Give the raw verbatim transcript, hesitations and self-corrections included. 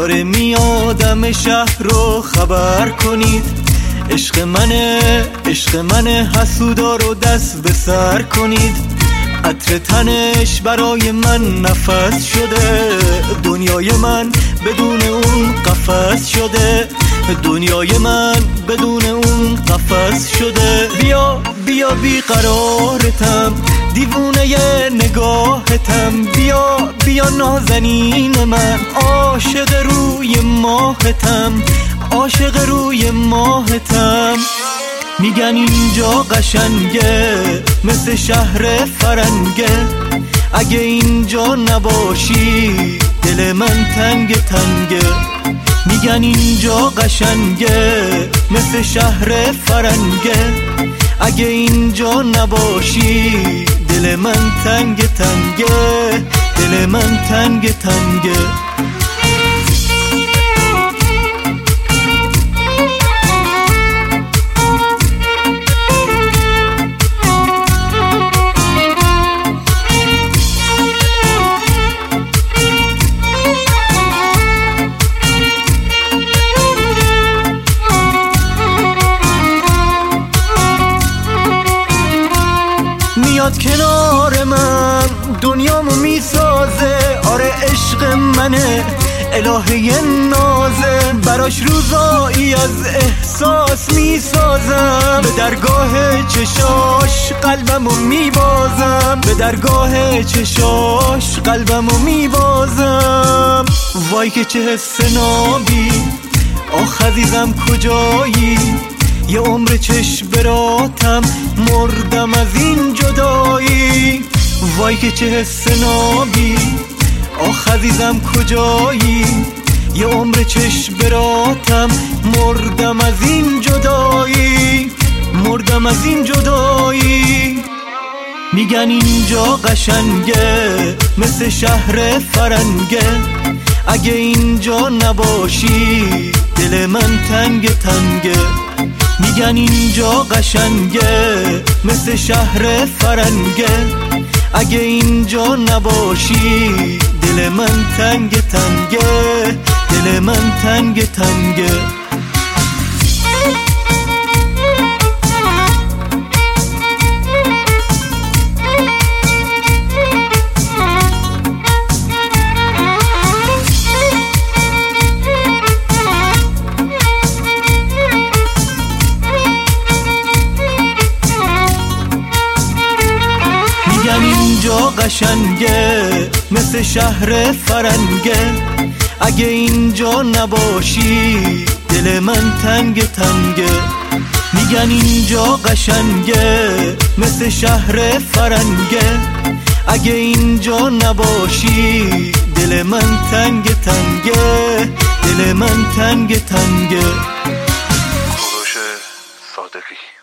داره میادم شهر رو خبر کنید. عشق منه عشق منه حسودا رو دست به سر کنید. عطر تنش برای من نفس شده، دنیای من بدون اون قفس شده. دنیای من بدون اون قفس شده. بیا بیا بیقرارتم، دیوونه نگاهتم. بیا بیا نازنین من، عاشق روی ماهتم، عاشق روی ماهتم. میگن اینجا قشنگه مثل شهر فرنگه، اگه اینجا نباشی دل من تنگ تنگه. میگن اینجا قشنگه مثل شهر فرنگه، اگه اینجا نباشی دل من تنگ تنگه، دل من تنگ تنگه. میاد کنار من دنیامو میسازه، آره عشق منه الهه نازه. براش روزایی از احساس میسازم، به درگاه چشاش قلبمو میبازم، به درگاه چشاش قلبمو میبازم. وای که چه حس نابی، آخ عزیزم کجایی؟ یه عمر چشم براتم مردم از این جدایی. وای که چه حس نابی، آخ عزیزم کجایی؟ یه عمر چشم براتم مردم از این جدایی، مردم از این جدایی. میگن اینجا قشنگه مثل شهر فرنگه، اگه اینجا نباشی دل من تنگ تنگه. میگن اینجا قشنگه مثل شهر فرنگه، اگه اینجا نباشی دل من تنگ تنگه، دل من تنگ تنگه. اینجا قشنگه مثل شهر فرنگه، اگه اینجا نباشی دل من تنگ تنگه. میگن اینجا قشنگه مثل شهر فرنگه، اگه اینجا نباشی دل من تنگ تنگه، دل من تنگ تنگه. کوروش صادقی.